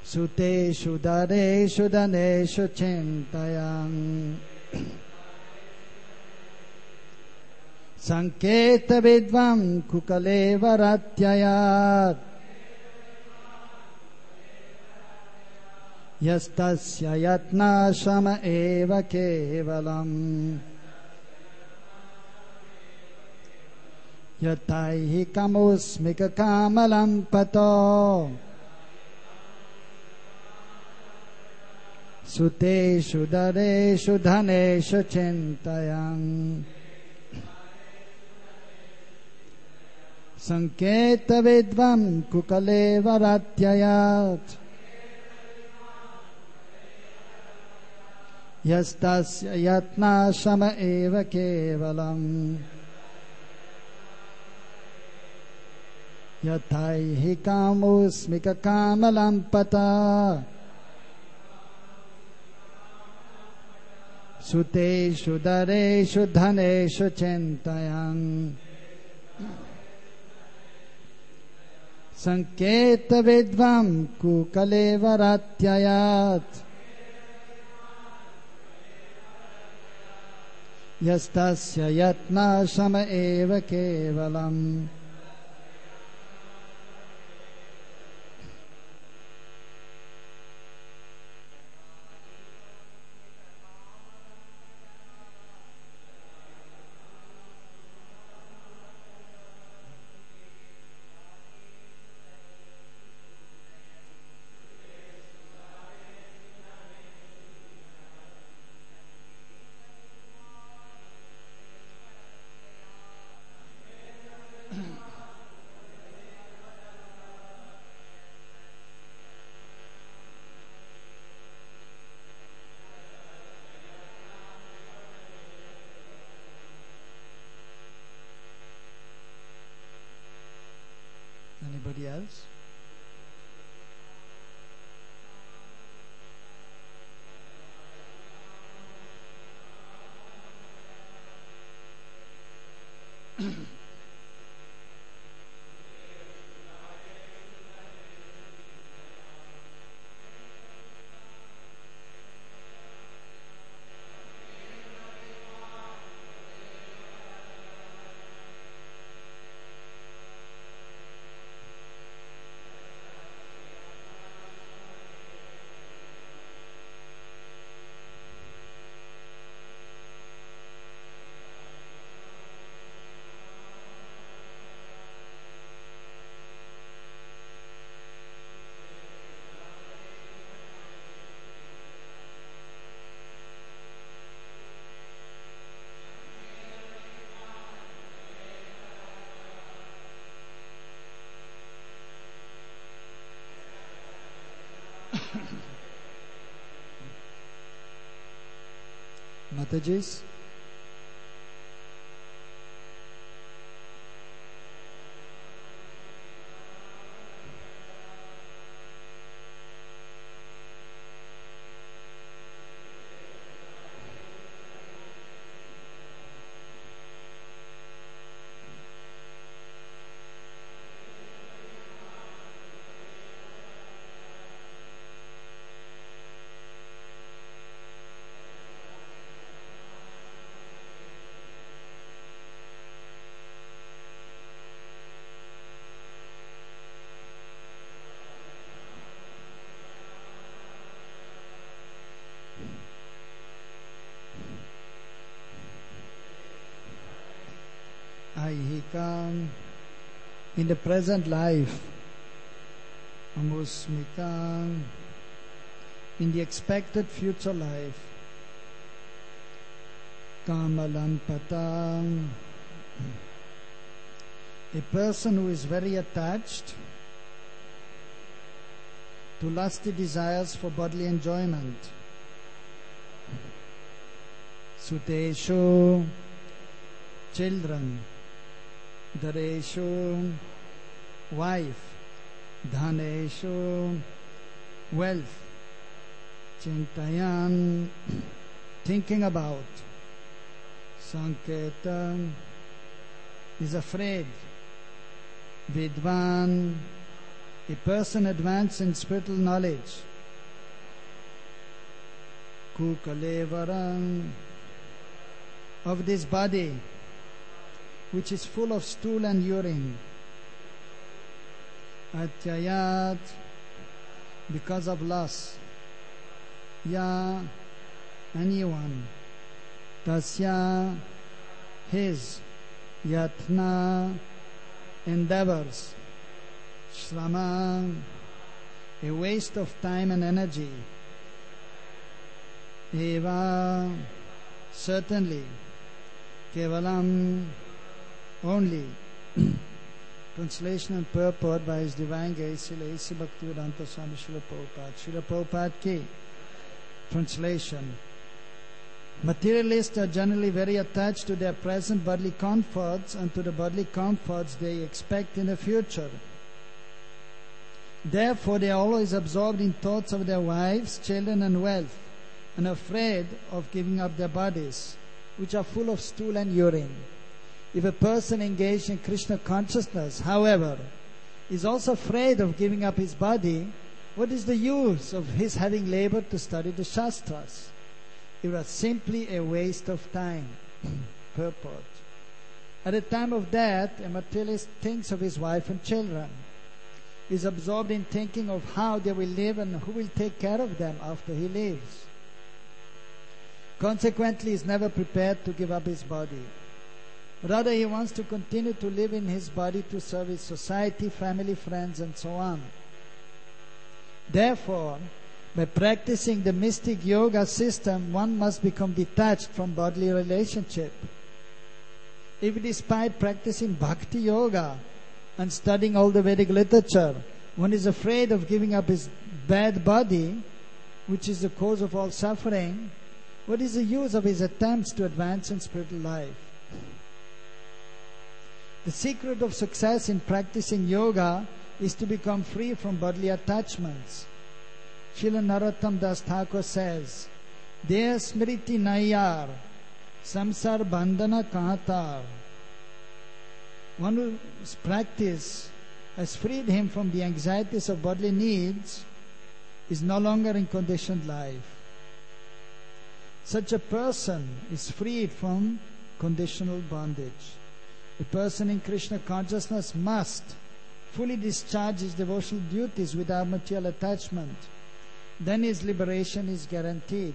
Suteshu dareshu dhaneshu chintayam Sanketa vidvam kukaleva ratyayat Yastasya yatna shama eva kevalam Yataihi kamusmika kamalam pato Suteshu dareshu dhaneshu chintayam Sanketa vidvam kukaleva ratyayat Yastasya yatna shama eva kevalam Yataihi kamusmika kamalam pata Suteshu dareshu dhaneshu chintayam Sanketa vidvam kukaleva ratyayat Yastasya yatna shama eva kevalam Anybody else? Matajis? Aihikam, in the present life, Amusmikam, in the expected future life, Kamalampatam, a person who is very attached to lusty desires for bodily enjoyment. Suteshu, children. Dhareshu, wife. Dhaneshu, wealth. Chintayan, thinking about. Sanketan, is afraid. Vidvan, A person advanced in spiritual knowledge, Kukalevaram, of this body, which is full of stool and urine, Atyayat, because of loss, Ya, anyone, Tasya, his, Yatna, endeavors, Shrama, a waste of time and energy, Eva, certainly, Kevalam, only. Translation and purport by His Divine Grace Srila A.C. Bhaktivedanta Swami Srila Prabhupada. Srila Prabhupada ki translation. Materialists are generally very attached to their present bodily comforts and to the bodily comforts they expect in the future. Therefore, they are always absorbed in thoughts of their wives, children and wealth, and afraid of giving up their bodies, which are full of stool and urine. If a person engaged in Krishna consciousness, however, is also afraid of giving up his body, what is the use of his having labored to study the Shastras? It was simply a waste of time. Purport. At the time of death, a materialist thinks of his wife and children. He is absorbed in thinking of how they will live and who will take care of them after he leaves. Consequently, he is never prepared to give up his body. Rather, he wants to continue to live in his body to serve his society, family, friends, and so on. Therefore, by practicing the mystic yoga system, one must become detached from bodily relationship. If despite practicing bhakti yoga and studying all the Vedic literature, one is afraid of giving up his bad body, which is the cause of all suffering, what is the use of his attempts to advance in spiritual life? The secret of success in practicing yoga is to become free from bodily attachments. Srila Narottam Das Thakur says, Deha smriti nayar, samsar bandhana kahatar. One whose practice has freed him from the anxieties of bodily needs is no longer in conditioned life. Such a person is freed from conditional bondage. A person in Krishna consciousness must fully discharge his devotional duties without material attachment. Then his liberation is guaranteed.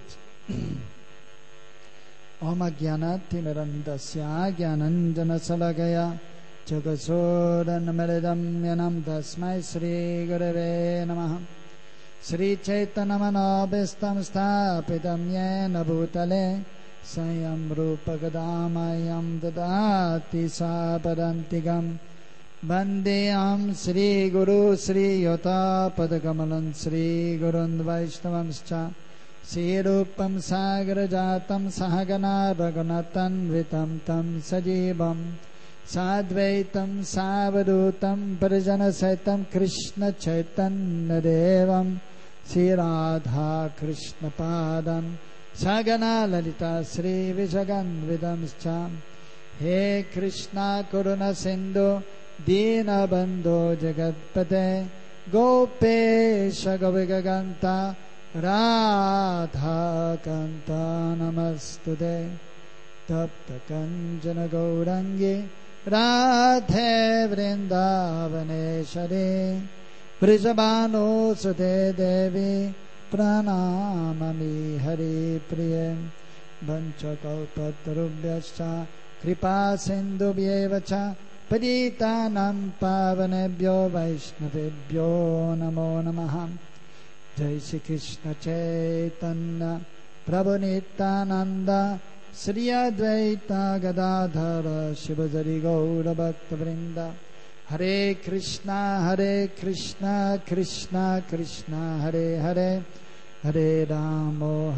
Om Ajnanati Mirandasya Jnananjana Salagaya Chakasodan Meridam Yanam Tasmai Sri Gurave Namaha Sri Chaitanya Manobhistam Sthapitam Yena Bhutale Sayam Rupa Gadamayam Dadati Sapadantigam Bandeyam Sri Guru Sri Yota Padakamalan Sri Gurun Vaishnavamscha Sri Rupam Sagra Jatam Sahagana Raghunatan Vitam Tam Sajivam Sadvaitam Savadutam Parajana Saitam Krishna Chaitanya Devam Sri Radha Krishna Padam Sagana Lalita Sri Vishagan Vidamscha He Krishna Karuna Sindhu Dina Bandho Jagatpate Gopesha Govigaganta Radha Kanta Namastude Tapta Kanjana Gaurangi Radhe Vrindavaneshari Vrijabhanu Sute Devi Pranamami Hari Priye Vanchakalpatarubhyascha Kripa Sindhubhyevacha Paditanam Pavanebhyo Vaishnavebhyo Namo Namaha Jai Shri Krishna Chaitanya Prabhu Nityananda Sri Advaita Gadadhara Shivajari Gaura Bhakta Vrinda Hare Krishna Krishna Krishna Hare Hare Hare Ramo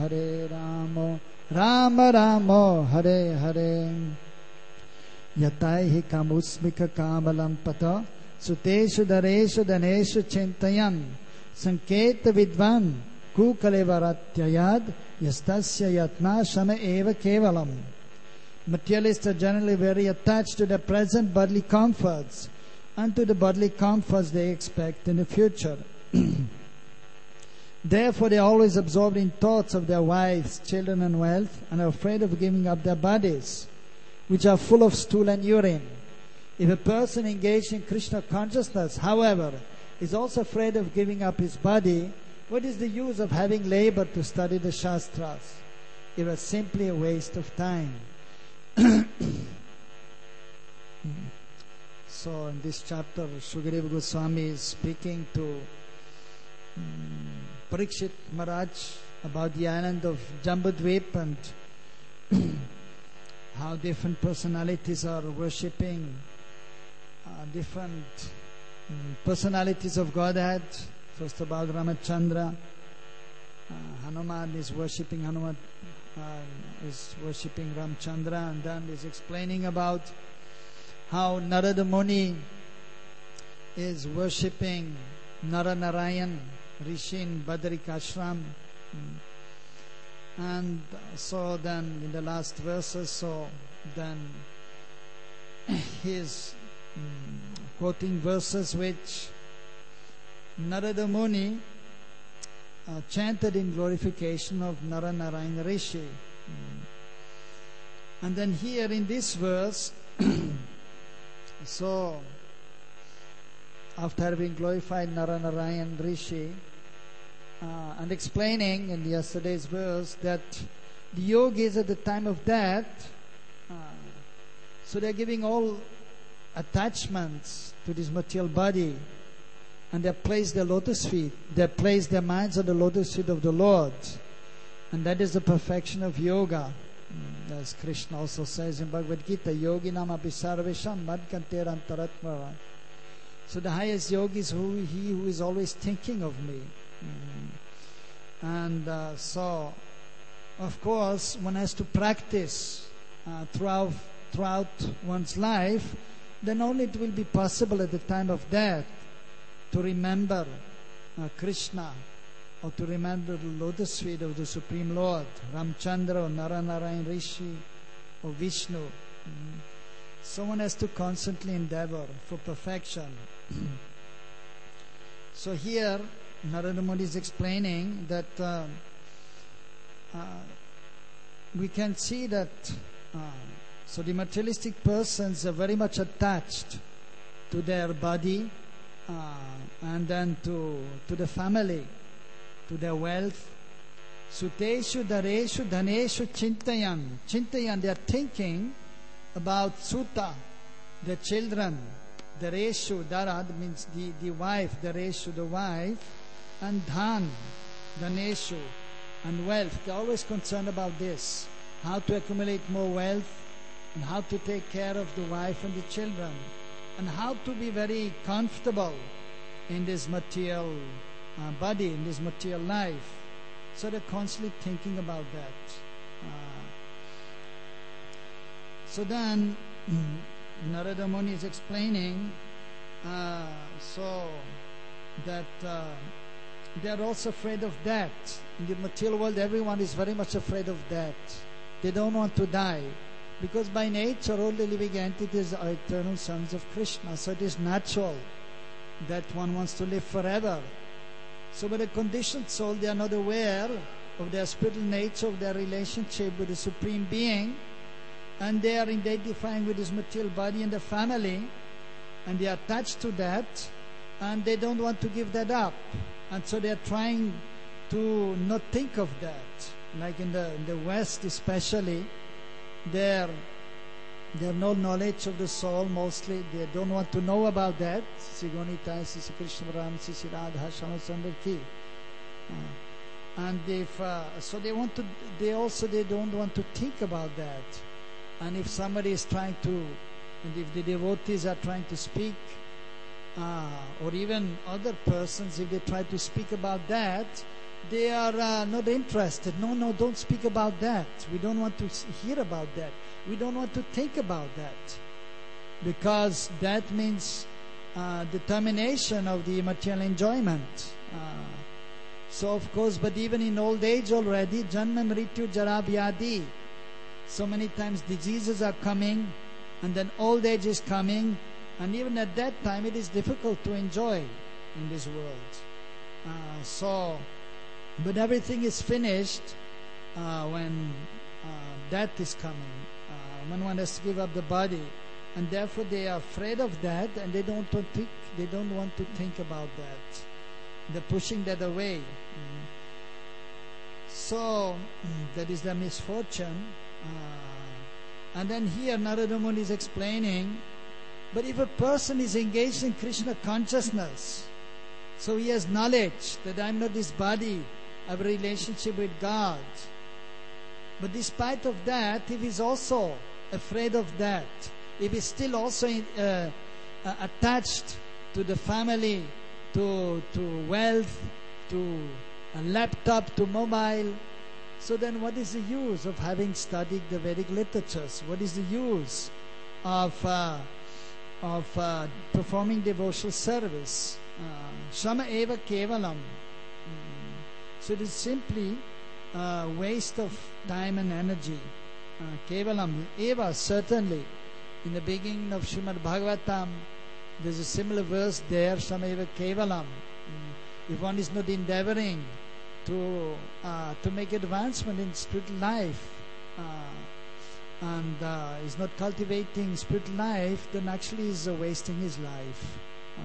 Rama Ramo Hare Hare Yataihi kamusmika kamalam pata Suteshu dareshu daneshu chintayan Sanketa vidvan kukalevaratyayad Yastasya yatna shama eva kevalam. Materialists are generally very attached to their present bodily comforts and to the bodily comforts they expect in the future. Therefore, they are always absorbed in thoughts of their wives, children, and wealth, and are afraid of giving up their bodies, which are full of stool and urine. If a person engaged in Krishna consciousness, however, is also afraid of giving up his body, what is the use of having labor to study the Shastras? It was simply a waste of time. So in this chapter, Shukadeva Goswami is speaking to Parikshit Maharaj about the island of Jambudvip and how different personalities are worshipping different personalities of Godhead. First about Ramachandra, Hanuman is worshipping Hanuman, is worshipping Ramchandra, and then is explaining about how Narada Muni is worshipping Naranarayan, Rishi in Badrikashram. And so then in the last verses, so then he is quoting verses which Narada Muni chanted in glorification of Naranarayan Rishi. And then here in this verse, so after having glorified Naranarayan Rishi and explaining in yesterday's verse that the yogis at the time of death, so they're giving all attachments to this material body, and they place their lotus feet, they place their minds on the lotus feet of the Lord, and that is the perfection of yoga. As Krishna also says in Bhagavad Gita, yogi nama bisarvesham madkanter antaratmara. So the highest yogi is he who is always thinking of me. And so of course one has to practice throughout one's life, then only it will be possible at the time of death to remember Krishna, or to remember the lotus feet of the Supreme Lord, Ramchandra or Naranarayan Rishi or Vishnu. So one has to constantly endeavor for perfection. So here Narada Muni is explaining that we can see that so the materialistic persons are very much attached to their body and then to the family, to their wealth. Suteshu dareshu dhaneshu chintayan. They are thinking about suta, their children. Dareshu, dara means the wife, dareshu, the wife, and dhan, dhaneshu, and wealth. They are always concerned about this, how to accumulate more wealth, and how to take care of the wife and the children, and how to be very comfortable in this material body, in this material life. So they're constantly thinking about that. So then Narada Muni is explaining so that they are also afraid of death. In the material world, everyone is very much afraid of death. They don't want to die, because by nature all the living entities are eternal sons of Krishna. So it is natural that one wants to live forever. So with a conditioned soul, they are not aware of their spiritual nature, of their relationship with the Supreme Being, and they are identifying with this material body and the family, and they are attached to that, and they don't want to give that up. And so they are trying to not think of that. Like in the West especially, they have no knowledge of the soul mostly. They don't want to know about that. And if so, they don't want to think about that. And if somebody is trying to, and if the devotees are trying to speak, or even other persons, if they try to speak about that, they are not interested. No, don't speak about that. We don't want to hear about that. We don't want to think about that, because that means the termination of the material enjoyment. So of course, but even in old age already, Janma Mrityu Jara Vyadi, so many times diseases are coming, and then old age is coming, And even at that time, it is difficult to enjoy in this world. But everything is finished when death is coming, when one has to give up the body, and therefore they are afraid of that, and they don't want to think about that. They're pushing that away. So that is their misfortune. And then here Narada Muni is explaining, but if a person is engaged in Krishna consciousness, so he has knowledge that I am not this body, I have a relationship with God. But despite of that, if he is also afraid of that, if he is still also attached to the family, to wealth, to a laptop, to mobile, so then what is the use of having studied the Vedic literatures? What is the use of performing devotional service? Shama eva kevalam. So it is simply waste of time and energy. Kevalam eva, certainly. In the beginning of Srimad Bhagavatam, there's a similar verse there, Shama eva kevalam. If one is not endeavoring to make advancement in spiritual life and is not cultivating spiritual life, then actually is wasting his life.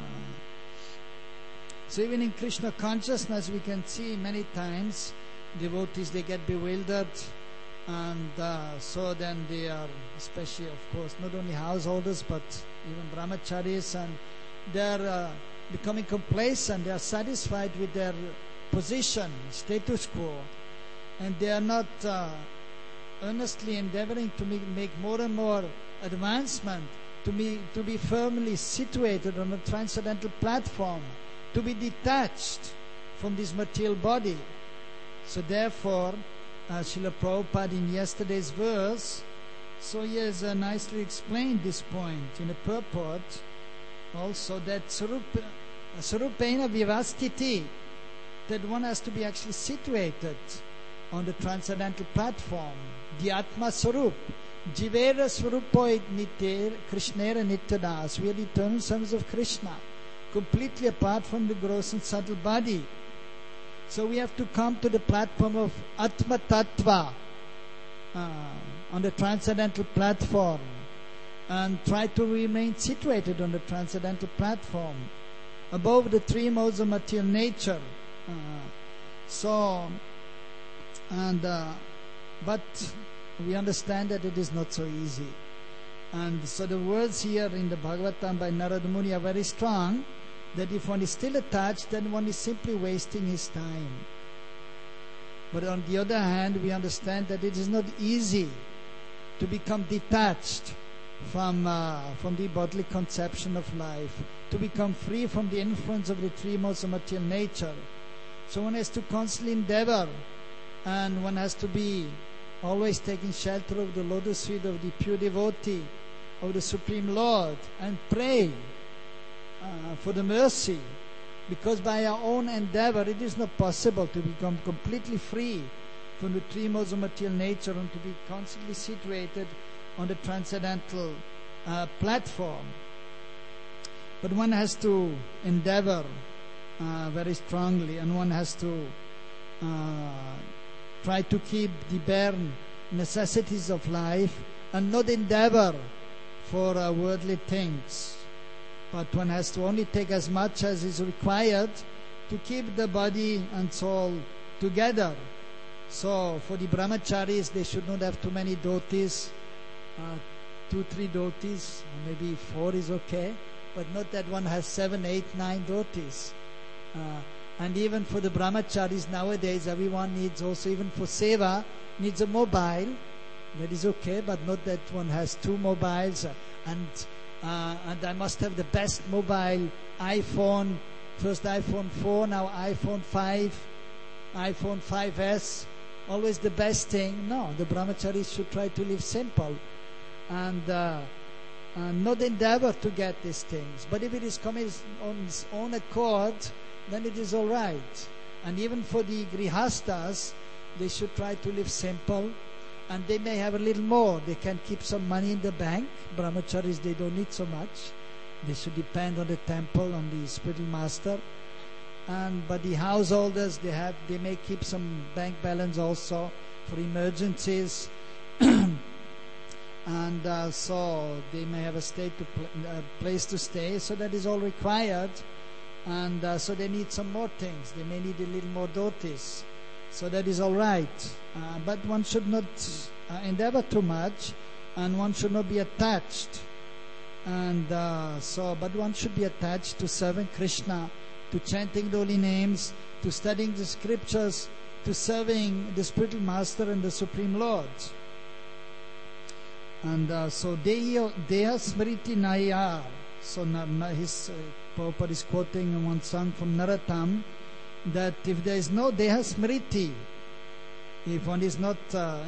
So even in Krishna consciousness, we can see many times devotees, they get bewildered, and so then they are, especially of course, not only householders but even brahmacharis, and they are becoming complacent, they are satisfied with their position, status quo, and they are not earnestly endeavoring to make more and more advancement, to be firmly situated on a transcendental platform, to be detached from this material body. So therefore, Srila Prabhupada in yesterday's verse, so he has nicely explained this point in a purport also, that Sarupena Vivastiti, that one has to be actually situated on the transcendental platform, the Atma Sarup, Jivera Swarupoid Nitya Krishnera Nityadas. We are the eternal sons of Krishna, completely apart from the gross and subtle body. So we have to come to the platform of Atma Tattva, on the transcendental platform, and try to remain situated on the transcendental platform, above the three modes of material nature. But we understand that it is not so easy. And so the words here in the Bhagavatam by Narada Muni are very strong, that if one is still attached, then one is simply wasting his time. But on the other hand, we understand that it is not easy to become detached from the bodily conception of life, to become free from the influence of the three modes of material nature. So one has to constantly endeavor, and one has to be always taking shelter of the lotus feet of the pure devotee of the Supreme Lord, and pray for the mercy, because by our own endeavor it is not possible to become completely free from the three modes of material nature and to be constantly situated on the transcendental platform. But one has to endeavor very strongly, and one has to try to keep the bare necessities of life and not endeavor for worldly things. But one has to only take as much as is required to keep the body and soul together. So for the brahmacharis, they should not have too many dhotis, 2-3 dhotis, maybe 4 is okay, but not that one has 7, 8, 9 dhotis. And even for the brahmacharis nowadays, everyone needs also, even for seva, needs a mobile. That is okay, but not that one has 2 mobiles and I must have the best mobile, iPhone, first iPhone 4, now iPhone 5, iPhone 5S, always the best thing. No, the brahmacharis should try to live simple and not endeavor to get these things. But if it is coming on its own accord, then it is all right. And even for the grihastas, they should try to live simple, and they may have a little more. They can keep some money in the bank. Brahmacharis, they don't need so much. They should depend on the temple, on the spiritual master. But the householders, they may keep some bank balance also for emergencies. And so they may have a place to stay. So that is all required. And so they need some more things. They may need a little more dotis. So that is all right. But one should not endeavor too much, and one should not be attached. And but one should be attached to serving Krishna, to chanting the holy names, to studying the scriptures, to serving the spiritual master and the Supreme Lord. And so Deha Smriti Nayar. So his Prabhupada is quoting one song from Narottam, that if there is no Deha Smriti, if one is not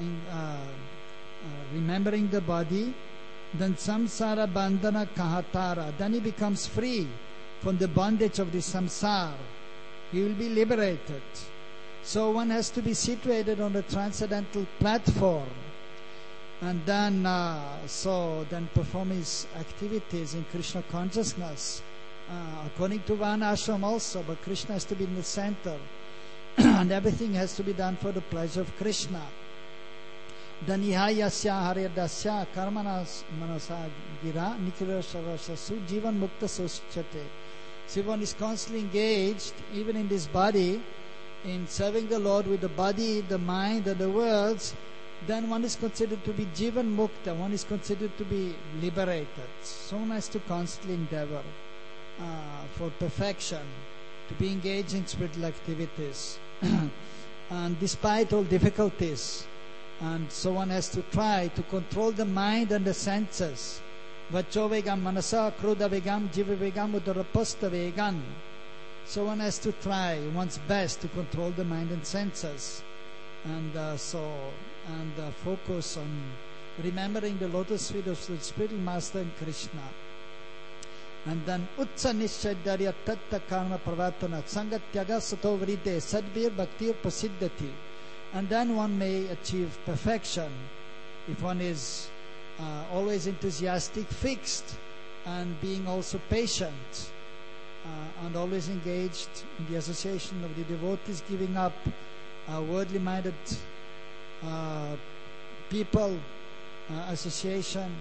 remembering the body, then samsara bandhana kahatara, then he becomes free from the bondage of the samsara. He will be liberated. So one has to be situated on the transcendental platform, and then perform his activities in Krishna consciousness, according to Varnashram also, but Krishna has to be in the center. And everything has to be done for the pleasure of Krishna. Danihayasya haryadasya karmanas manasa gira nikirasavasasu jivan mukta suschate. So one is constantly engaged, even in this body, in serving the Lord with the body, the mind, and the words, then one is considered to be jivan mukta, one is considered to be liberated. So one has to constantly endeavor for perfection, to be engaged in spiritual activities, and despite all difficulties. And so one has to try to control the mind and the senses. Vacho vegam manasa kruda vegam jiva vegam udarapasta vegam. So one has to try one's best to control the mind and senses, and focus on remembering the lotus feet of the spiritual master and Krishna. And then utsa nishchaidarya tatta karma pravartana sangatyaga sato vrite sadvir bhaktir prasiddhati. And then one may achieve perfection if one is always enthusiastic, fixed, and being also patient, and always engaged in the association of the devotees, giving up worldly minded people, association.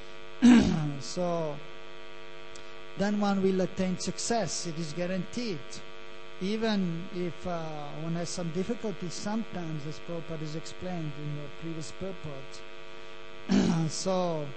So then one will attain success. It is guaranteed. Even if one has some difficulties sometimes, as Prabhupada has explained in the previous purport. So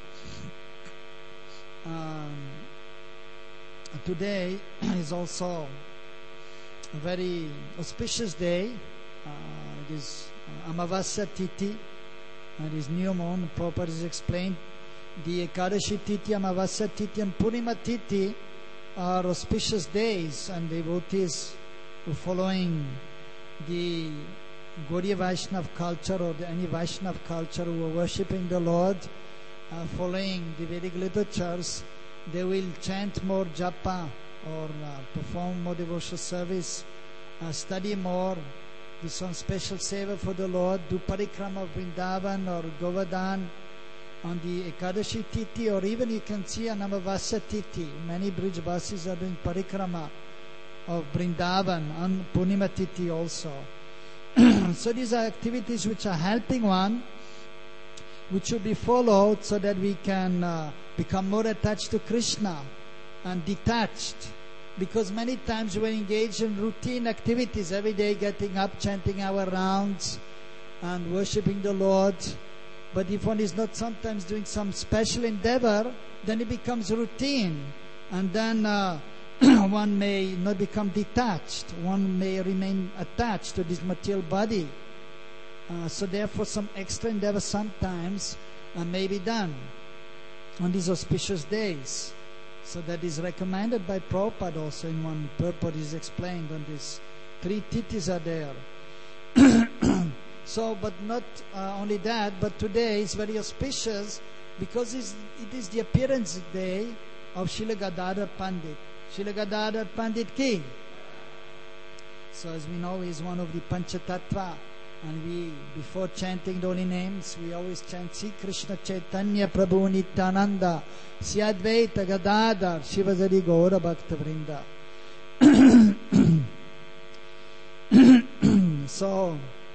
today is also a very auspicious day. It is Amavasya Tithi, and it is new moon. Prabhupada has explained the Ekadashi Tithi, Amavasya Tithi, and Purnima Tithi are auspicious days, and devotees who following the Gaudiya Vaishnava culture, or any Vaishnava culture, who are worshipping the Lord, following the Vedic literatures, they will chant more japa, or perform more devotional service, study more, do some special seva for the Lord, do parikrama of Vrindavan or Govardhan on the Ekadashi Tithi, or even you can see on Amavasya Tithi. Many Brijvasis are doing parikrama of Vrindavan on Purnima Tithi also. So these are activities which are helping one, which should be followed so that we can become more attached to Krishna and detached. Because many times we're engaged in routine activities, every day getting up, chanting our rounds and worshipping the Lord. But if one is not sometimes doing some special endeavor, then it becomes routine. And then one may not become detached. One may remain attached to this material body. So therefore some extra endeavor sometimes may be done on these auspicious days. So that is recommended by Prabhupada also. In one purport is explained on this. 3 tithis are there. So, but not only that, but today is very auspicious because it is the appearance day of Srila Gadadhar Pandit. Srila Gadadhar Pandit ki. So as we know, he is one of the Panchatattva And we, before chanting the holy names, we always chant Sri Krishna Chaitanya Prabhu Nityananda Sri Advaita Gadadhar Shivasari Gaura Bhakta Vrinda. So,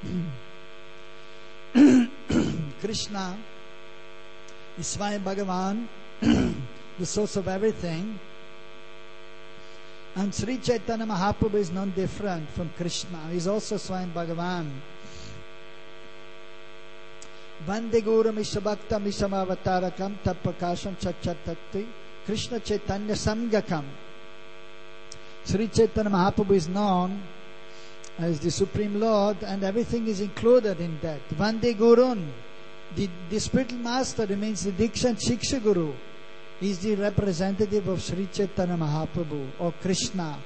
Krishna is Swayam Bhagavan, the source of everything. And Sri Chaitanya Mahaprabhu is non different from Krishna. He is also Swayam Bhagavan. Vande Guru Mishabhakta Mishamavatarakam Tatpakasham Chachatatti Krishna Chaitanya Samgakam. Sri Chaitanya Mahaprabhu is known as the Supreme Lord, and everything is included in that. Vande Gurun, the spiritual master remains the Diksha and Shiksha Guru. He is the representative of Sri Chaitanya Mahaprabhu or Krishna.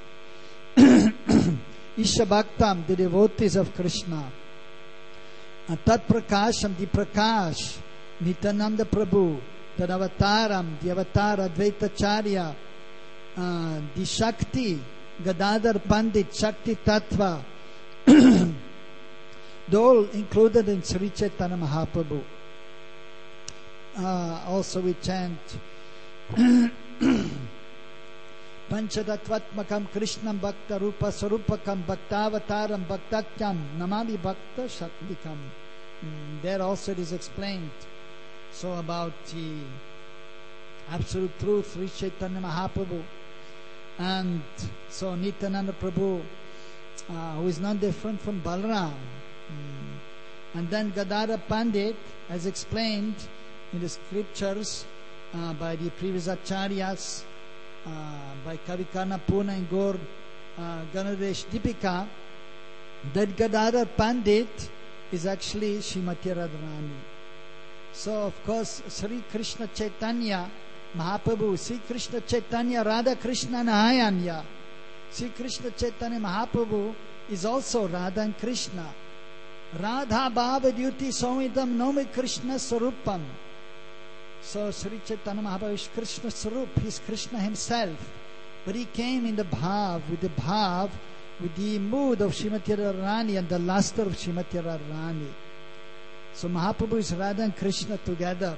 Isha Bhaktam, the devotees of Krishna. Tat Prakasham, the Prakash, Nityananda Prabhu, Tad Avataram, the Avatar Advaita Charya, the Shakti, Gadadhar Pandit, Shakti Tattva, they're all included in Sri Chaitanya Mahaprabhu. Also we chant Panchatattvatmakam Krishnam Bhakta Rupa Sarupakam Bhaktavataram Bhaktakyam Namami Bhakta Shaktikam. There also it is explained so about the absolute truth, Sri Chaitanya Mahaprabhu. And so Nityananda Prabhu, who is not different from Balaram. And then Gadadhar Pandit, as explained in the scriptures by the previous acharyas, by Kavikarna Purna and Gaur Ganadesh Dipika, that Gadadhar Pandit is actually Srimati Radharani. So of course Sri Krishna Chaitanya Mahaprabhu, Sri Krishna Chaitanya Radha Krishna Nayanya, Sri Krishna Chaitanya Mahaprabhu is also Radha and Krishna. Radha Bhava Dyuti Samvidam Nomi Krishna Sarupam. So Sri Chaitanya Mahaprabhu is Krishna Sarup, he is Krishna himself. But he came in the bhav, with the mood of Srimati Radharani and the luster of Srimati Radharani. So Mahaprabhu is Radha and Krishna together.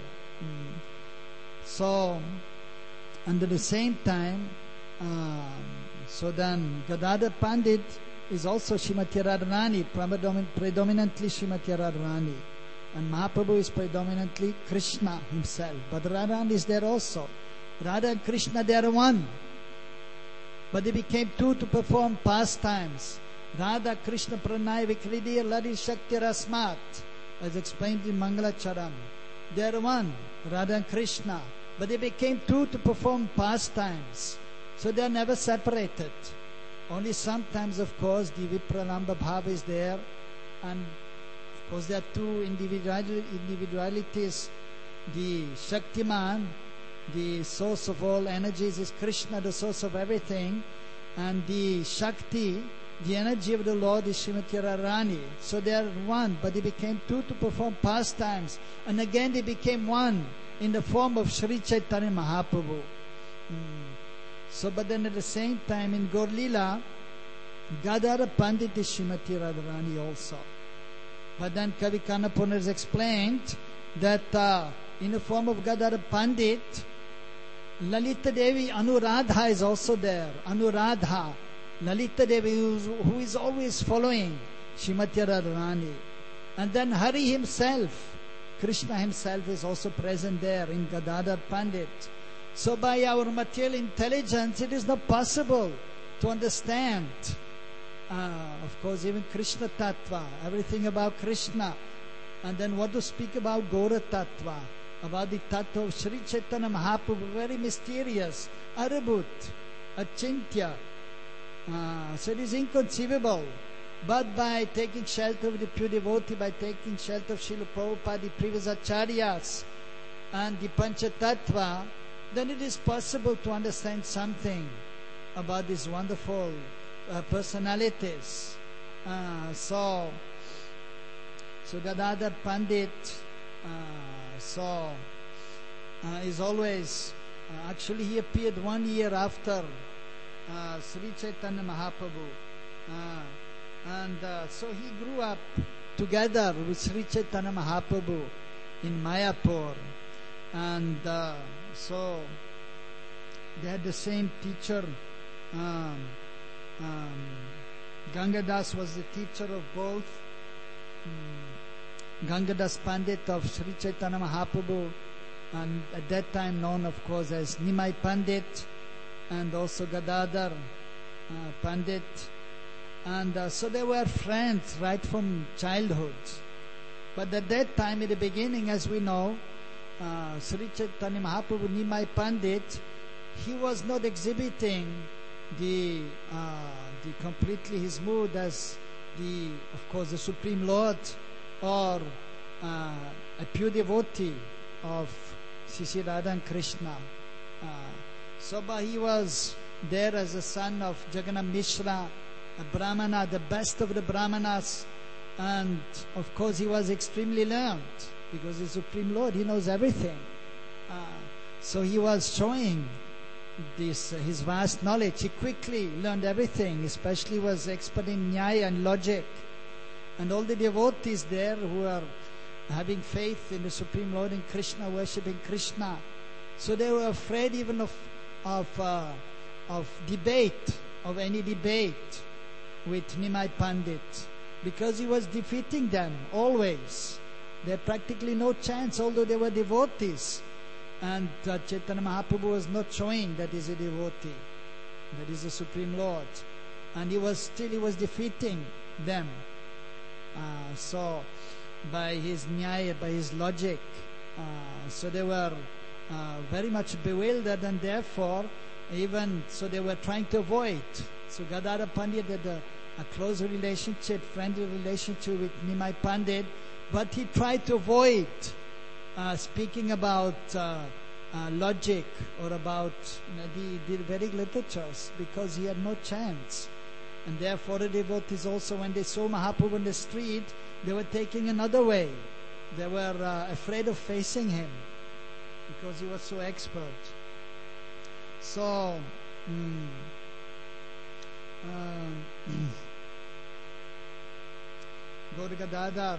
So, and at the same time, so then Gadadhar Pandit is also Srimati Radharani, predominantly Srimati Radharani. And Mahaprabhu is predominantly Krishna himself. But Radharani is there also. Radha and Krishna, they are one. But they became two to perform pastimes. Radha Krishna Pranay Vikridi Lari Shakti Rasmat, as explained in Mangalacharam. They are one, Radha and Krishna. But they became two to perform pastimes. So they are never separated. Only sometimes, of course, the Vipralamba Bhava is there. And of course, there are two individualities. The Shaktiman, the source of all energies, is Krishna, the source of everything. And the Shakti, the energy of the Lord, is Srimati Radharani. So they are one, but they became two to perform pastimes. And again they became one in the form of Sri Chaitanya Mahaprabhu. So, but then at the same time in Gaur Leela, Gadadhar Pandit is Srimati Radharani also. But then Kavikarna Purna has explained that in the form of Gadadhar Pandit, Lalita Devi Anuradha is also there. Anuradha, Lalita Devi, who is always following Srimati Radharani. And then Hari himself, Krishna himself, is also present there in Gadadhar Pandit. So by our material intelligence, it is not possible to understand, of course, even Krishna Tattva, everything about Krishna. And then what to speak about Gaura Tattva, about the Tattva of Sri Chaitanya Mahaprabhu, very mysterious, Arabhut, Achintya. So it is inconceivable. But by taking shelter of the pure devotee, by taking shelter of Srila Prabhupada, the previous acharyas, and the Panchatattva, then it is possible to understand something about these wonderful personalities. So Gadadhar Pandit is always, actually he appeared 1 year after Sri Chaitanya Mahaprabhu. So he grew up together with Sri Chaitanya Mahaprabhu in Mayapur. And so they had the same teacher. Gangadas was the teacher of both. Gangadas Pandit of Sri Chaitanya Mahaprabhu, and at that time known, of course, as Nimai Pandit, and also Gadadhar Pandit. And so they were friends right from childhood. But at that time, in the beginning, as we know, Sri Chaitanya Mahaprabhu, Nimai Pandit, he was not exhibiting the completely his mood as of course, the Supreme Lord, or a pure devotee of Sri Radha and Krishna. But he was there as a son of Jagannath Mishra, a Brahmana, the best of the Brahmanas, and of course he was extremely learned because the Supreme Lord, he knows everything. So he was showing his vast knowledge. He quickly learned everything, especially was expert in Nyaya and logic. And all the devotees there who are having faith in the Supreme Lord and Krishna, worshipping Krishna, so they were afraid even of debate, of any debate with Nimai Pandit, because he was defeating them always. They had practically no chance, although they were devotees. And Chaitanya Mahaprabhu was not showing that he's a devotee, that he's the Supreme Lord. And he was defeating them. So by his nyaya, by his logic, so they were very much bewildered, and therefore even so they were trying to avoid. So Gadadhar Pandit had a close relationship, friendly relationship with Nimai Pandit, but he tried to avoid speaking about logic or about the Vedic literatures, because he had no chance. And therefore the devotees also, when they saw Mahaprabhu in the street, they were taking another way. They were afraid of facing him because he was so expert. So Gaura Gadadhar,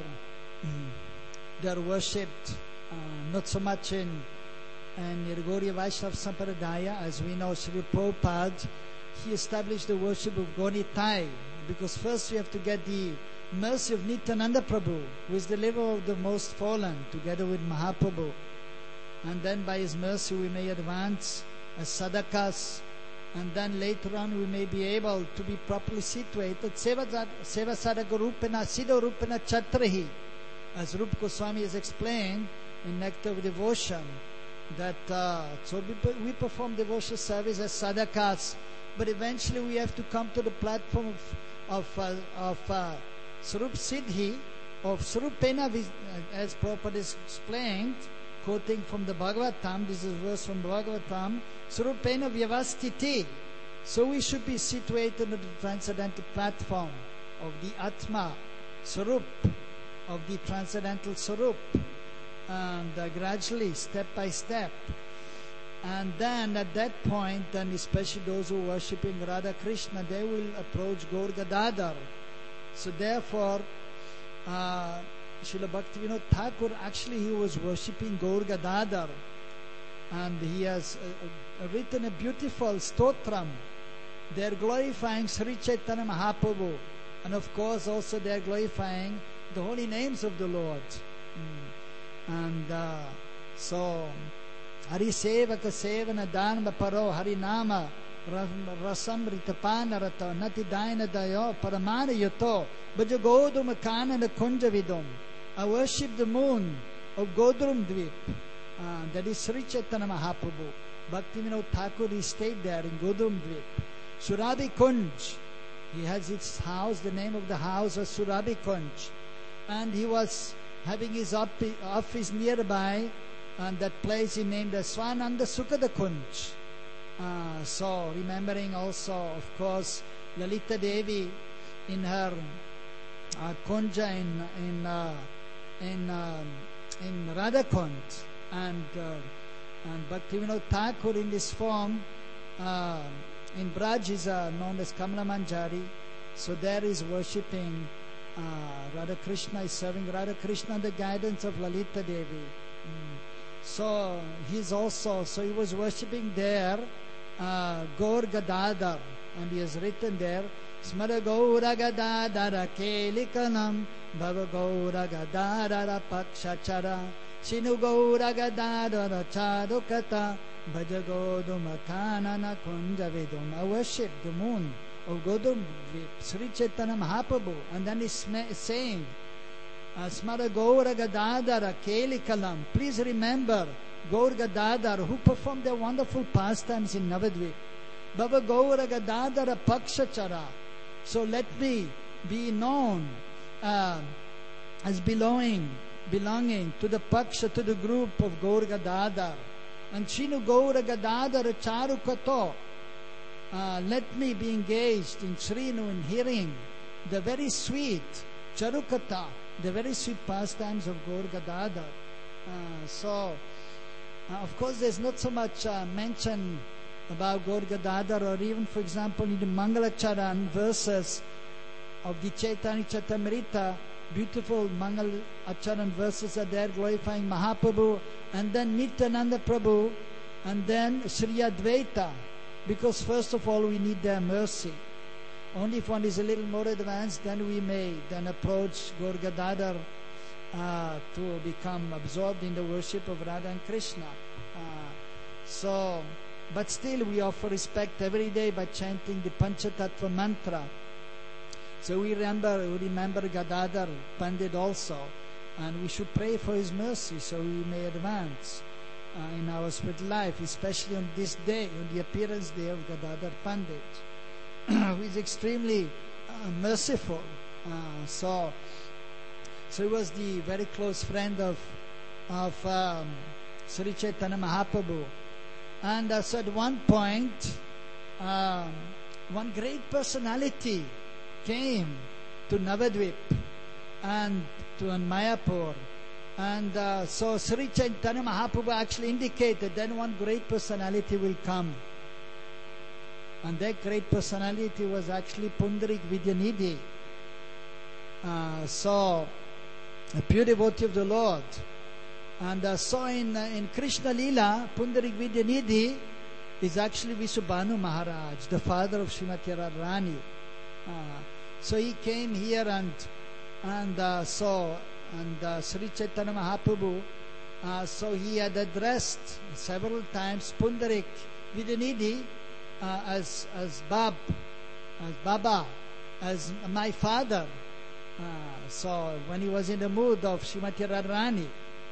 they are worshipped not so much in the Gaudiya Vaishnava Sampradaya. As we know, Srila Prabhupada, he established the worship of Gaunitai, because first we have to get the mercy of Nityananda Prabhu, who is the leader of the most fallen, together with Mahaprabhu. And then by his mercy we may advance as sadakas, and then later on we may be able to be properly situated. Seva sadaka rupena siddha rupena chatrahi, as Rupa Goswami has explained in Nectar of Devotion, that so we perform devotional service as sadakas, but eventually we have to come to the platform of Sarup Siddhi, of Sarupena, as Prabhupada is explained, quoting from the Bhagavatam. This is a verse from Bhagavatam. Sarupena Vyavastiti. So we should be situated on the transcendental platform of the Atma, Sarup, of the transcendental Sarup, and gradually, step by step. And then at that point, then especially those who are worshipping Radha Krishna, they will approach Gaur Gadadhar. So therefore, Srila Bhaktivinoda Thakur, actually he was worshipping Gaur Gadadhar, and he has written a beautiful stotram. They are glorifying Sri Chaitanya Mahaprabhu, and of course also they are glorifying the holy names of the Lord. And so Hari Sevaka Sevana Dhanma Paro Hari Nama Rasam Ritapana Rata Nati Daina Dayo Paramana Yoto Bajagodum Kanana Kunjavidum. I worship the moon of Godrum Dvip. That is Sri Chaitanya Mahaprabhu. Bhaktivinoda Thakur, he stayed there in Godrum Dvip. Surabhi Kunj, he has his house, the name of the house was Surabhi Kunj. And he was having his office nearby, and that place he named as Swananda Sukhada Kunj. So remembering also, of course, Lalita Devi in her Kunja in Radhakund, and Bhaktivinoda Thakur in this form in Braj is known as Kamala Manjari. So there is worshipping Radha Krishna is serving Radha Krishna under the guidance of Lalita Devi. So he was worshipping there Gaur Gadadhar, and he has written there Smara Gaura Gadadhara Kelikalam Bhava Gaura Gadadhara Pakshachara Shinu Gaura Gadadhara Chadukata Bhaja Godumakanana Kunjavidum. I worship the moon of Godum, Sri Chaitanya Mahaprabhu, and then he's saying Smara Gaura Gadadhara Kelikalam. Please remember Gaur Gadadhar, who performed their wonderful pastimes in Navadvip. Bhava Gaura Gadadhara Pakshachara. So let me be known as belonging to the Paksha, to the group of Gaur Gadadhar. And Shinu Gaura Gadadhara Charukato. Let me be engaged in Srinu, in hearing the very sweet Charukata, the very sweet pastimes of Gaur Gadadhar. Of course, there's not so much mention about Gaur Gadadhar, or even, for example, in the Mangalacharan verses of the Chaitanya Charitamrita, beautiful Mangalacharan verses are there glorifying Mahaprabhu, and then Nityananda Prabhu, and then Sri Advaita, because first of all we need their mercy. Only if one is a little more advanced, then we may then approach Gaur Gadadhar to become absorbed in the worship of Radha and Krishna. But still we offer respect every day by chanting the Panchatattva mantra. So we remember Gadadhar Pandit also, and we should pray for his mercy so we may advance in our spiritual life, especially on this day, on the appearance day of Gadadhar Pandit, who is extremely merciful. So he was the very close friend of Sri Chaitanya Mahaprabhu. And so at one point, one great personality came to Navadvip and to Mayapur. And so Sri Chaitanya Mahaprabhu actually indicated then one great personality will come. And that great personality was actually Pundarik Vidyanidhi. So a pure devotee of the Lord. And so in Krishna Leela, Pundarik Vidyanidhi is actually Visubhanu Maharaj, the father of Srimati Radharani. So he came here and Sri Chaitanya Mahaprabhu, so he had addressed several times Pundarik Vidyanidhi as Baba, as my father. So when he was in the mood of Srimati Radharani.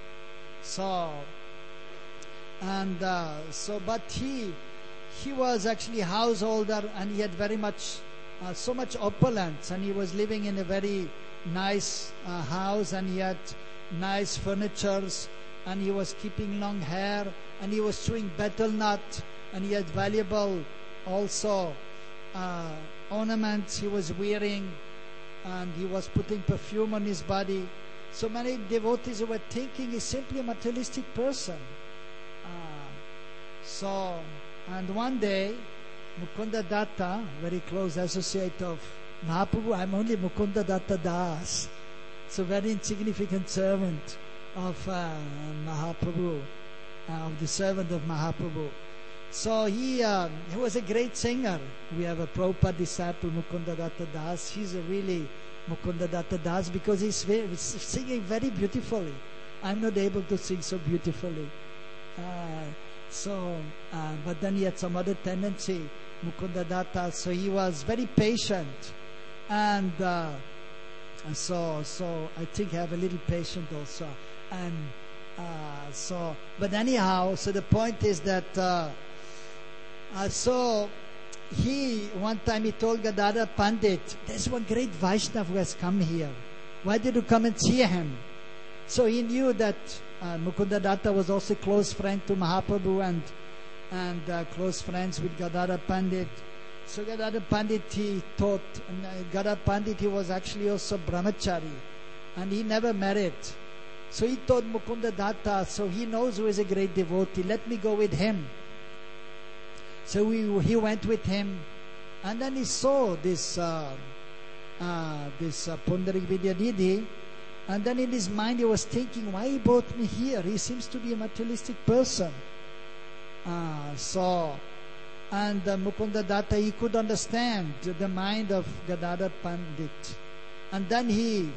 But he was actually a householder, and he had very much, so much opulence, and he was living in a very nice house, and he had nice furnitures, and he was keeping long hair, and he was chewing betel nut, and he had valuable also ornaments he was wearing, and he was putting perfume on his body. So many devotees were thinking he's simply a materialistic person. And one day, Mukunda Datta, very close associate of Mahaprabhu, I'm only Mukunda Datta Das, so very insignificant servant of Mahaprabhu, of the servant of Mahaprabhu. So he was a great singer. We have a Prabhupada disciple, Mukunda Datta Das. He's a really Mukunda Datta Das because he's singing very beautifully. I'm not able to sing so beautifully. But then he had some other tendency, Mukunda Datta. So he was very patient, and so I think I have a little patience also. But anyhow, so the point is that one time he told Gadadhar Pandit, there's one great Vaishnava who has come here. Why did you come and see him? So he knew that Mukunda Datta was also a close friend to Mahaprabhu and close friends with Gadadhar Pandit. So Gadadhar Pandit, he was actually also brahmachari, and he never married. So he told Mukunda Datta, so he knows who is a great devotee, let me go with him. So he went with him, and then he saw this Pundarik Vidyanidhi. And then in his mind he was thinking, why he brought me here? He seems to be a materialistic person. And Mukunda Datta, he could understand the mind of Gadadhar Pandit. And then he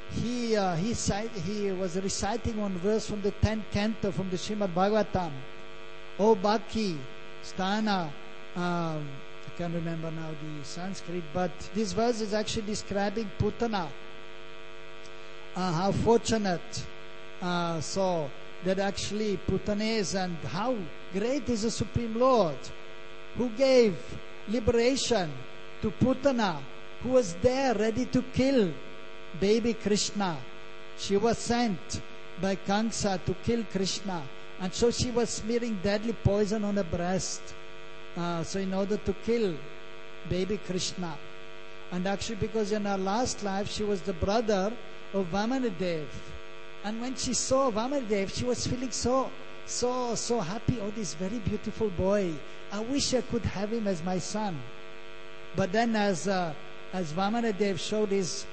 was reciting one verse from the 10th canto from the Srimad Bhagavatam. O Baki, Sthana, I can't remember now the Sanskrit, but this verse is actually describing Putana. How fortunate, so that actually Putanas, and how great is the Supreme Lord who gave liberation to Putana, who was there ready to kill baby Krishna. She was sent by Kamsa to kill Krishna, and so she was smearing deadly poison on her breast, so in order to kill baby Krishna. And actually, because in her last life she was the brother of Vamanadev, and when she saw Vamanadev, she was feeling so happy. Oh, this very beautiful boy, I wish I could have him as my son. But then as Vamanadev showed his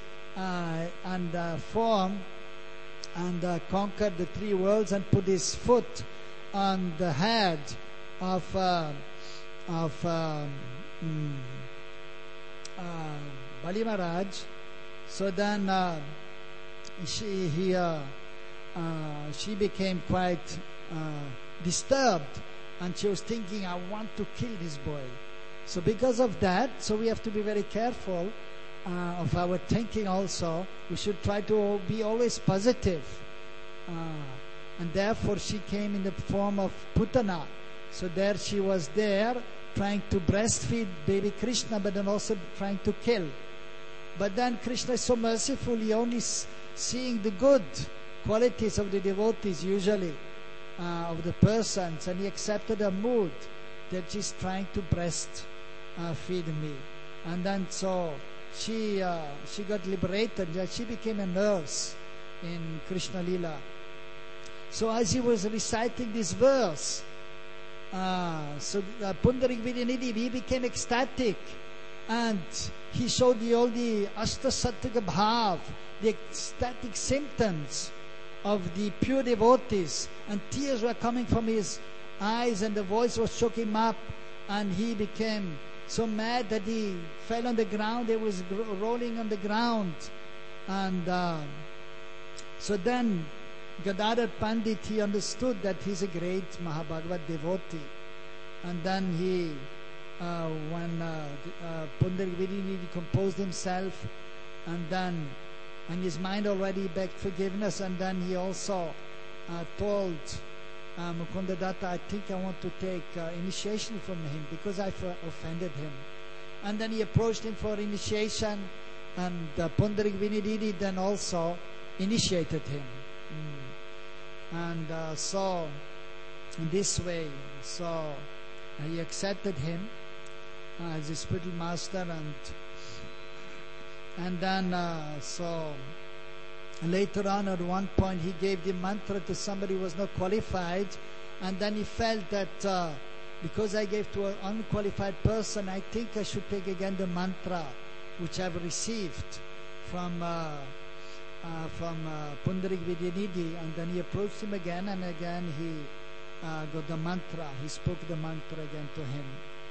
form and conquered the 3 worlds and put his foot on the head of Bali Maharaj, so then she became quite disturbed, and she was thinking, I want to kill this boy. So because of that, so we have to be very careful of our thinking also. We should try to be always positive. And therefore she came in the form of Putana. So there she was there trying to breastfeed baby Krishna, but then also trying to kill. But then Krishna is so merciful, he only seeing the good qualities of the devotees usually, of the persons, and he accepted her mood that she's trying to breastfeed me. And then so she got liberated. She became a nurse in Krishna Lila. So as he was reciting this verse, Pundarik Vidyanidhi, he became ecstatic, and he showed all the Ashtasattva Bhav, the ecstatic symptoms of the pure devotees, and tears were coming from his eyes, and the voice was choking him up, and he became so mad that he fell on the ground. He was rolling on the ground. And so then Gadadhar Pandit, he understood that he's a great Mahabhagavat devotee. And then he, when Pundarik Vidyanidhi composed himself, and then in his mind already begged forgiveness, and then he also told Mukunda Datta, I think I want to take initiation from him because I offended him. And then he approached him for initiation, and Pundarik Vidyanidhi then also initiated him. And so in this way, so he accepted him as his spiritual master, and then so later on at one point he gave the mantra to somebody who was not qualified, and then he felt that because I gave to an unqualified person, I think I should take again the mantra which I've received from Pundarik Vidyanidhi. And then he approached him again, and again he got the mantra. He spoke the mantra again to him.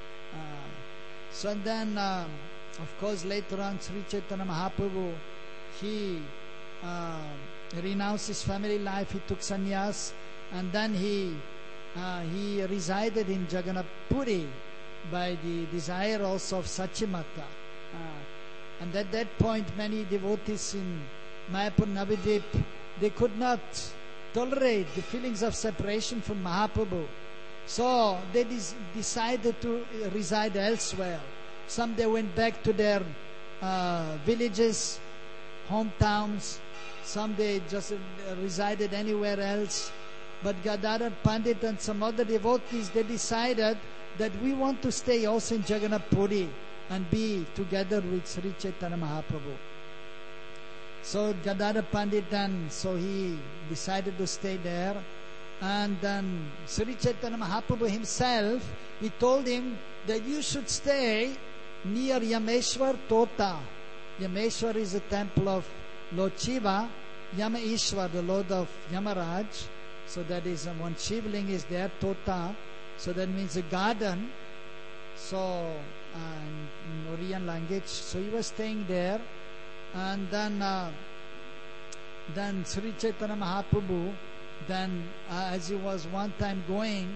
So and then, of course, later on, Sri Chaitanya Mahaprabhu, he renounced his family life. He took sannyas, and then he resided in Jagannath Puri by the desire also of Sachimata. And at that point, many devotees in Mayapur Navadvip, they could not tolerate the feelings of separation from Mahaprabhu. So they decided to reside elsewhere. Some they went back to their villages, hometowns. Some they just resided anywhere else. But Gadadhar Pandit and some other devotees, they decided that we want to stay also in Jagannath Puri and be together with Sri Chaitanya Mahaprabhu. So Gadadhar Pandit then, so he decided to stay there. And then Sri Chaitanya Mahaprabhu himself, he told him that you should stay near Yameshwar Tota. Yameshwar is the temple of Lord Shiva. Yama Ishwar, the Lord of Yamaraj. So that is one Shivling is there, Tota. So that means a garden. So in Oriyan language. So he was staying there, and then Sri Chaitanya Mahaprabhu, then as he was one time going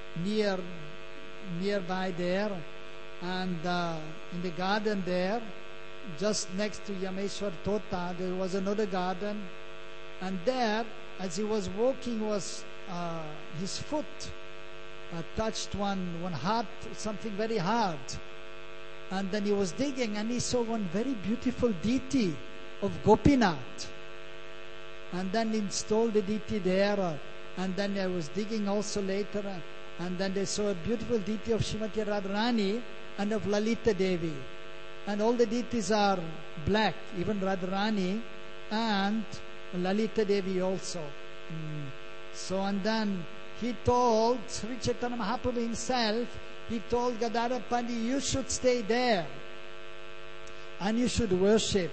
nearby there, and in the garden there, just next to Yameshwar Tota, there was another garden, and there, as he was walking, was his foot touched one heart, something very hard, and then he was digging, and he saw one very beautiful deity of Gopinath, and then installed the deity there, and then I was digging also later, and then they saw a beautiful deity of Srimati Radharani and of Lalita Devi, and all the deities are black, even Radharani and Lalita Devi also. So, and then he told Sri Chaitanya Mahaprabhu himself, he told Gadadhar Pandit, you should stay there and you should worship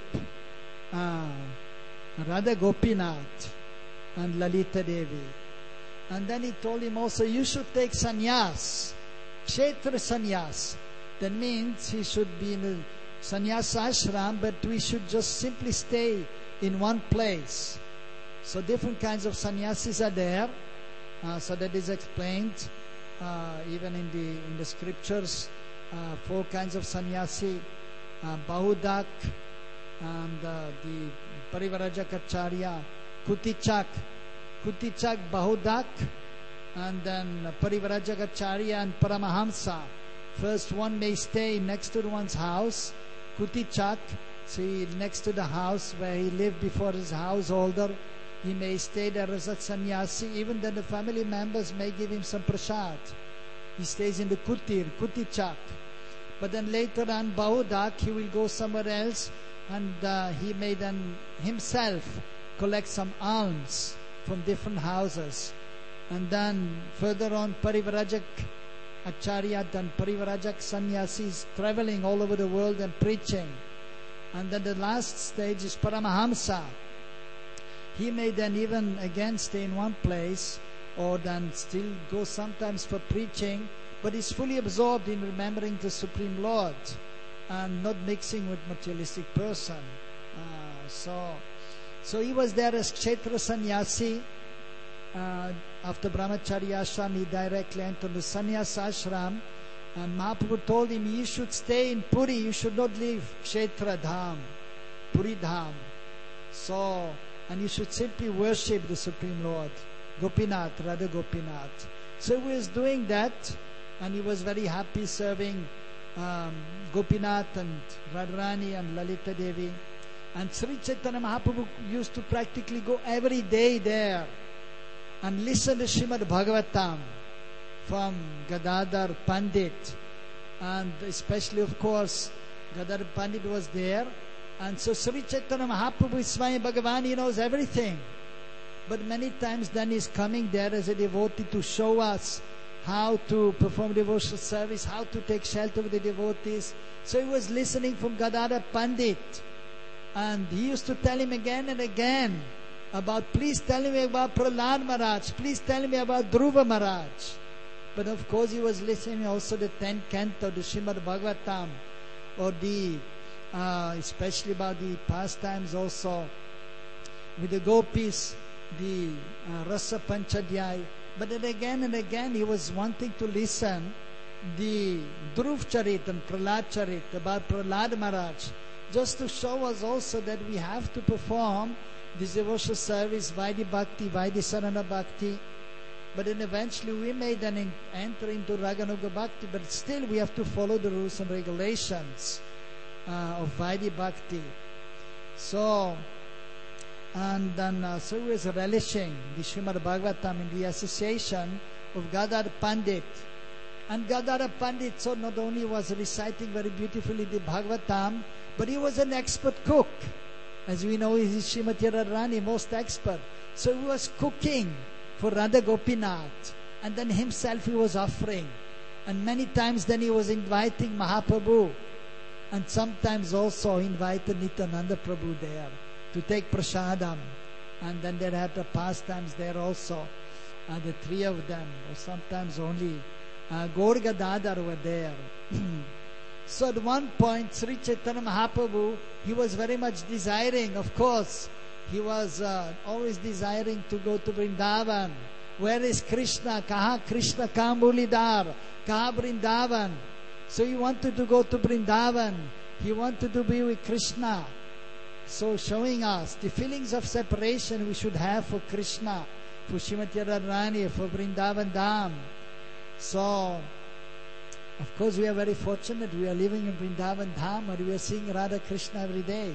Radha Gopinath and Lalita Devi. And then he told him also, you should take sannyas, kshetra sannyas. That means he should be in a sannyas ashram, but we should just simply stay in one place. So different kinds of sannyasis are there. So that is explained even in the scriptures. 4 kinds of sannyasi: Bahudak, and the Parivrajacharya, Kutichak, Bahudak, and then Parivrajacharya and Paramahamsa. First one may stay next to one's house, Kutichak, see next to the house where he lived before his householder. He may stay there as a sannyasi, even then the family members may give him some prasad. He stays in the kutir, Kutichak. But then later on, Bahudak, he will go somewhere else, and he may then himself collect some alms from different houses. And then further on, Parivrajak Acharya and Parivrajak sannyasis traveling all over the world and preaching. And then the last stage is Paramahamsa. He may then even again stay in one place, or then still go sometimes for preaching, but is fully absorbed in remembering the Supreme Lord and not mixing with materialistic person. So he was there as Kshetra Sannyasi. After Brahmacharya ashram, he directly entered the Sannyas ashram, and Mahaprabhu told him, you should stay in Puri, you should not leave Kshetra Dham, Puri Dham. So, and you should simply worship the Supreme Lord, Gopinath, Radha Gopinath. So he was doing that, and he was very happy serving Gopinath and Radharani and Lalita Devi. And Sri Chaitanya Mahaprabhu used to practically go every day there and listen to Srimad Bhagavatam from Gadadhar Pandit. And especially, of course, Gadadhar Pandit was there. And so Sri Chaitanya Mahaprabhu is Swami Bhagavan, he knows everything. But many times then he's coming there as a devotee to show us how to perform devotional service, how to take shelter with the devotees. So he was listening from Gadadhar Pandit. And he used to tell him again and again about, please tell me about Prahlad Maharaj, please tell me about Dhruva Maharaj. But of course he was listening also the 10th canto, the Srimad Bhagavatam, or the especially about the pastimes also with the gopis, the Rasa Panchadhyay. But then again and again he was wanting to listen the Dhruv Charit and Prahlad Charit about Prahlad Maharaj, just to show us also that we have to perform this devotional service, Vaidhi Bhakti, Vaidhi Sarana Bhakti. But then eventually we may then enter into Raganuga Bhakti, but still we have to follow the rules and regulations of Vaidhi Bhakti. So, and then so he was relishing the Srimad Bhagavatam in the association of Gadadhar Pandit. And Gadadhar Pandit so not only was reciting very beautifully the Bhagavatam, but he was an expert cook. As we know, he is Srimati Radharani, most expert. So he was cooking for Radha Gopinath, and then himself he was offering. And many times then he was inviting Mahaprabhu And sometimes also he invited Nityananda Prabhu there to take prasadam. And then they had the pastimes there also. The three of them, or sometimes only Gaur Gadadhar were there. So at one point, Sri Chaitanya Mahaprabhu, he was very much desiring, of course, he was always desiring to go to Vrindavan. Where is Krishna? Kaha Krishna ka Mulidhar? Kaha Vrindavan? So he wanted to go to Vrindavan. He wanted to be with Krishna. So showing us the feelings of separation we should have for Krishna, for Srimati Radharani, for Vrindavan Dham. So, of course, we are very fortunate. We are living in Vrindavan Dham and we are seeing Radha Krishna every day.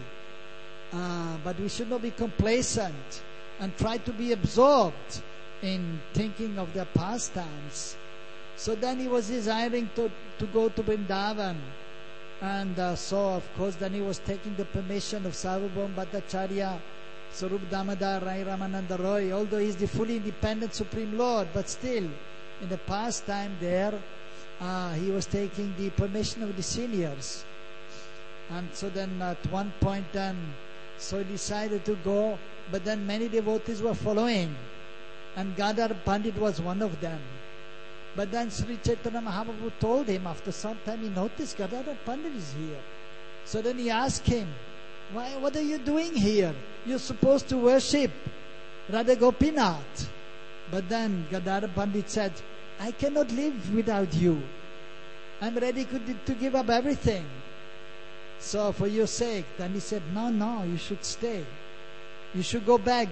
But we should not be complacent and try to be absorbed in thinking of their pastimes. So then he was desiring to go to Vrindavan. And so, of course, then he was taking the permission of Sarvabhauma Bhattacharya, Sarup Damodar Rai Ramananda Roy, although he is the fully independent Supreme Lord, but still, in the past time there, he was taking the permission of the seniors. And so then at one point then, so he decided to go, but then many devotees were following. And Gadadhar Pandit was one of them. But then Sri Chaitanya Mahaprabhu told him, after some time he noticed Gadadhar Pandit is here. So then he asked him, what are you doing here? You're supposed to worship Radha Gopinath. But then Gadadhar Pandit said, I cannot live without you. I'm ready to give up everything. So for your sake. Then he said, no, you should stay. You should go back.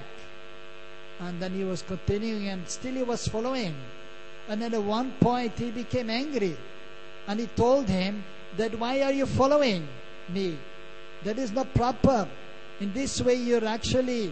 And then he was continuing and still he was following. And then at one point he became angry. And he told him that why are you following me? That is not proper. In this way you're actually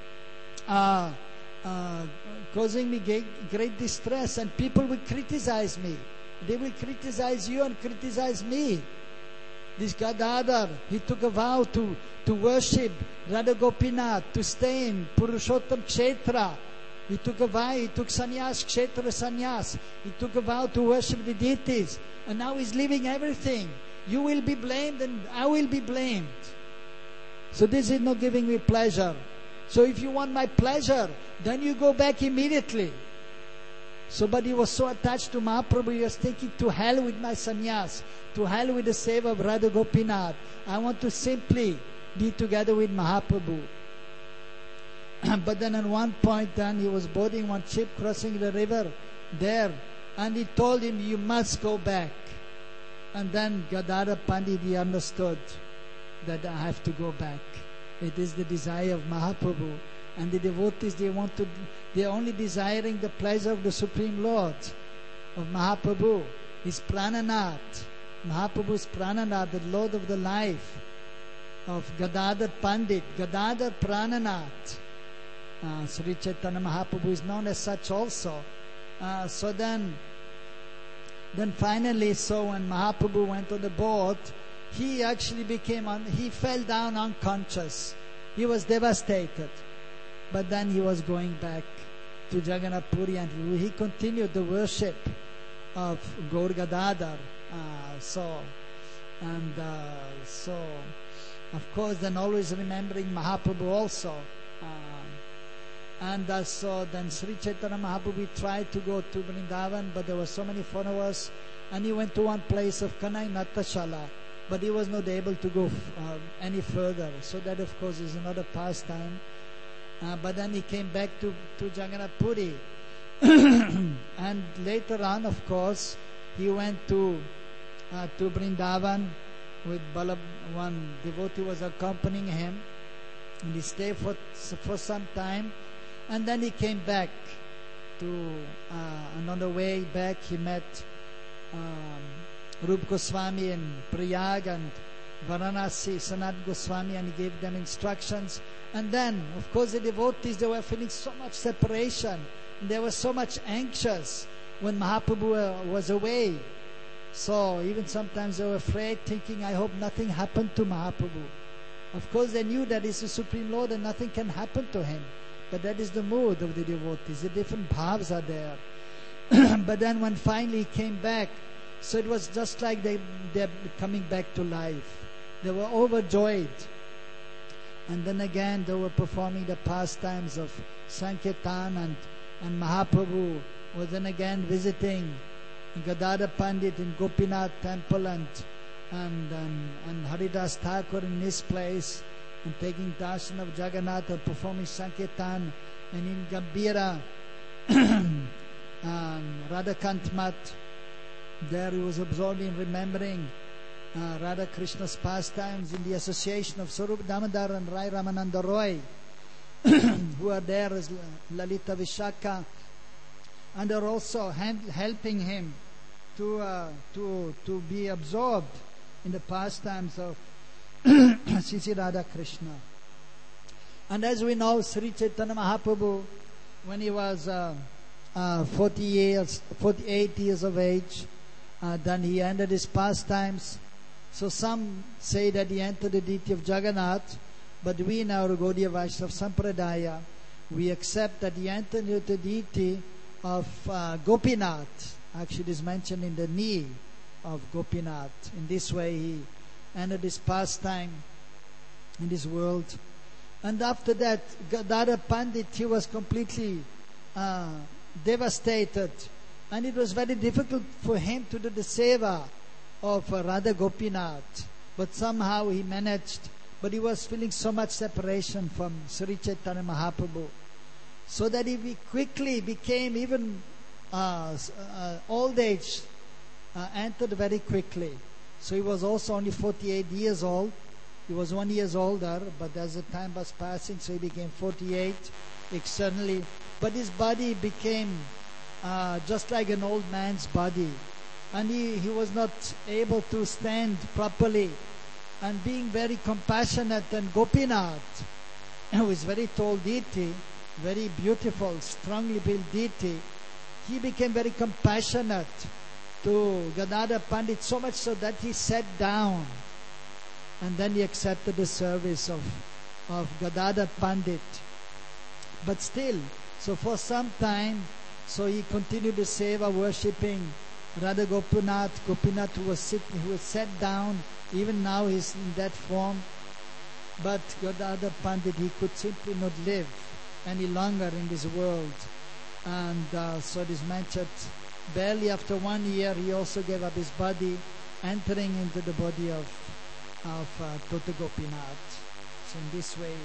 causing me great distress, and people will criticize me. They will criticize you and criticize me. This Gadadhar, he took a vow to worship Radha Gopinath, to stay in Purushottam Kshetra. He took a vow, he took sannyas, Kshetra sannyas. He took a vow to worship the deities. And now he's leaving everything. You will be blamed and I will be blamed. So this is not giving me pleasure. So if you want my pleasure, then you go back immediately. So, but he was so attached to Mahaprabhu, he was thinking, to hell with my sannyas, to hell with the seva of Radha Gopinath. I want to simply be together with Mahaprabhu. But then at one point then he was boarding one ship crossing the river there, and he told him, you must go back. And then Gadadhar Pandit, he understood that I have to go back. It is the desire of Mahaprabhu. And the devotees, they are only desiring the pleasure of the Supreme Lord, of Mahaprabhu. His Prananath. Mahaprabhu is Prananath, the Lord of the life of Gadadhar Pandit. Gadadhar Prananath. Sri Chaitanya Mahaprabhu is known as such also. So then finally, so when Mahaprabhu went on the boat, he actually he fell down unconscious. He was devastated. But then he was going back to Jagannath Puri and he continued the worship of Gaur Gadadhar. So, of course, then always remembering Mahaprabhu also. So then Sri Chaitanya Mahaprabhu tried to go to Vrindavan, but there were so many followers, and he went to one place of Kanai Natashala, but he was not able to go any further. So that, of course, is another pastime. But then he came back to Jagannath Puri. And later on, of course, he went to Vrindavan with one devotee was accompanying him. And he stayed for some time. And then he came back and on the way back he met Rup Goswami in Prayag and Varanasi, Sanat Goswami, and he gave them instructions. And then, of course, the devotees, they were feeling so much separation. And they were so much anxious when Mahaprabhu was away. So even sometimes they were afraid, thinking, I hope nothing happened to Mahaprabhu. Of course, they knew that he's the Supreme Lord and nothing can happen to him. But that is the mood of the devotees. The different bhavs are there. But then when finally he came back, So it was just like they're coming back to life. They were overjoyed. And then again, they were performing the pastimes of Sankirtan, and Mahaprabhu was then again visiting Gadadhar Pandit in Gopinath temple and Haridas Thakur in his place, and taking darshan of Jagannath and performing Sankirtan, and in Gambhira Radhakant Mat, there he was absorbed in remembering Radha Krishna's pastimes in the association of Sarup Damodar and Rai Ramananda Roy, who are there as Lalita Vishaka, and are also helping him to be absorbed in the pastimes of Sri Radha Krishna. And as we know, Sri Chaitanya Mahaprabhu, when he was 48 years of age, then he ended his pastimes. So some say that he entered the deity of Jagannath, but we in our Gaudiya Vaishnava Sampradaya, we accept that he entered into the deity of Gopinath. Actually, it is mentioned in the knee of Gopinath. In this way, he ended his pastime in this world. And after that, Gadadhar Pandit, he was completely devastated. And it was very difficult for him to do the seva of Radha Gopinath. But somehow he managed. But he was feeling so much separation from Sri Chaitanya Mahaprabhu, so that he quickly became even old age, entered very quickly. So he was also only 48 years old. He was 1 year older, but as the time was passing, so he became 48 externally. But his body became just like an old man's body. And he was not able to stand properly. And being very compassionate, and Gopinath, who is very tall deity, very beautiful, strongly built deity, he became very compassionate to Gadadhar Pandit, so much so that he sat down. And then he accepted the service of Gadadhar Pandit. But still, so for some time, so he continued the seva, worshipping Radha Gopinath. Gopinath who was sat down. Even now he's in that form. But Gadadhar Pandit, he could simply not live any longer in this world. And so it is mentioned, barely after 1 year, he also gave up his body, entering into the body of Tota Gopinath. So in this way,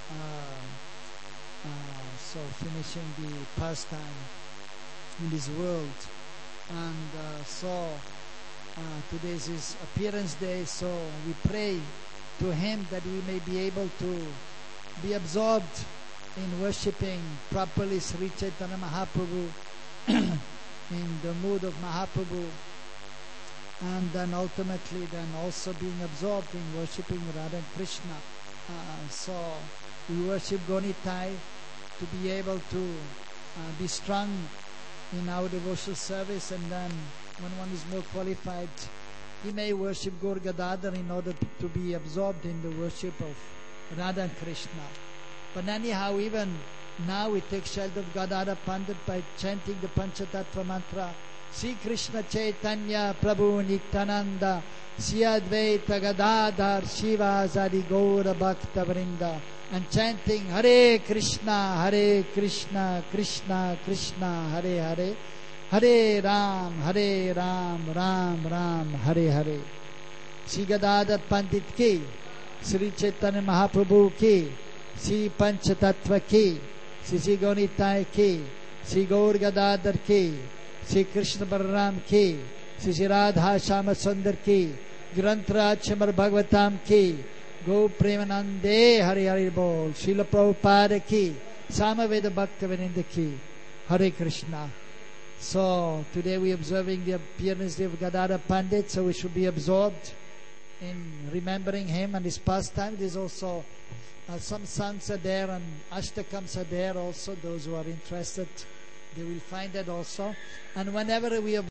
so finishing the pastime in this world. And today is his appearance day, so we pray to him that we may be able to be absorbed in worshipping properly Sri Chaitanya Mahaprabhu, in the mood of Mahaprabhu, and then ultimately then also being absorbed in worshipping Radha and Krishna. So we worship Gonitai to be able to be strong in our devotional service, and then when one is more qualified, he may worship Gaur Gadadhar in order to be absorbed in the worship of Radha and Krishna. But anyhow, even now we take shelter of Gadadhar Pandit by chanting the Panchatattva mantra, Sri Krishna Chaitanya Prabhu Nityananda Sri Advaita Gadadhar Shiva Zadi Gaura Bhakta Vrinda, and chanting Hare Krishna Krishna Krishna Hare Hare, Hare Ram Ram Ram Hare Hare. Sri Gadadhar Pandit ki, Sri Chaitanya Mahaprabhu ki, Sri Panchatattva ki, Sri Gaunitai ki, Sri Gaur Gadadhar ki, Sri Krishna Balaram ki, Sri Radha Shama Sundar ki, Grantraj Shamar Bhagavatam ki, Go Premanande Hari Hari Bol, Srila Prabhupada ki, Samaveda Bhakta Vinanda ki, Hare Krishna. So today we are observing the appearance day of Gadadhar Pandit, so we should be absorbed in remembering him and his pastime. There's also some songs are there and ashtakams are there also. Those who are interested, they will find that also. And whenever we